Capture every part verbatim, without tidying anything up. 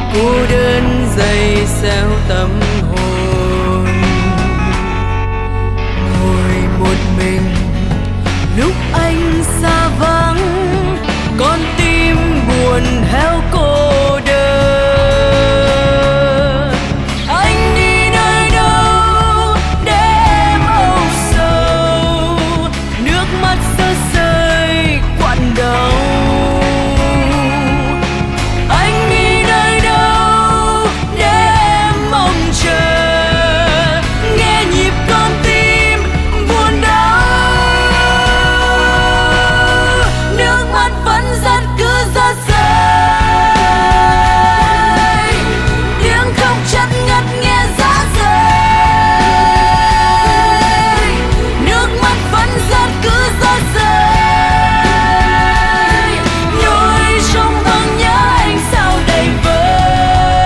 cô đơn dày xéo tâm hồn. Ngồi một mình lúc anh xa vắng, con tim buồn héo cô đơn. Anh đi nơi đâu để em âu sầu, nước mắt rơi rơi quặn đầu. Anh đi nơi đâu để em mong chờ, nghe nhịp con tim buồn đau. Nước mắt vẫn rất cứ rơi rơi, tiếng khóc chất ngất nghe rã rời. Nước mắt vẫn rất cứ rơi rơi, nhói trong thoáng nhớ anh sao đầy vơi.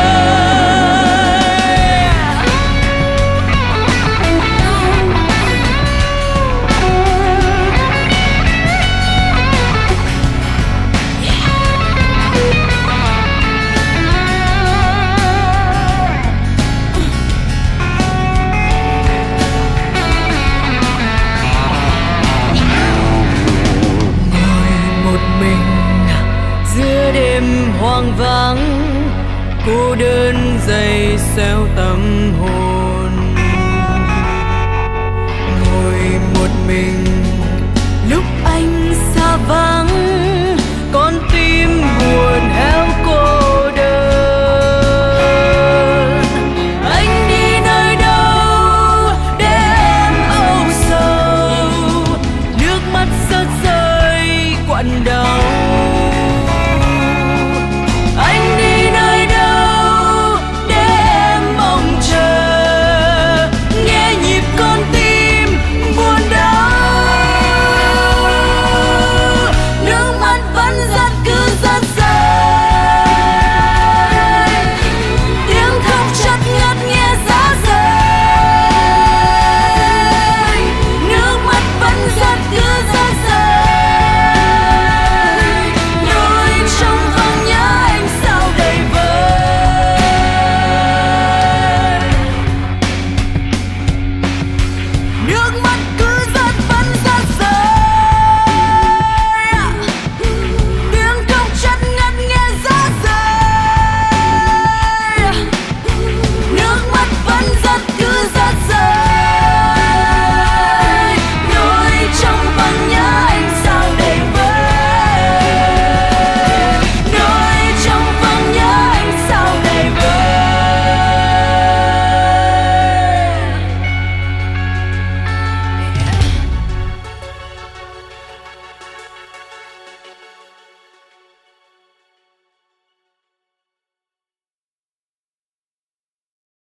Một mình giữa đêm hoang vắng, cô đơn dày xéo tâm hồn. Ngồi một mình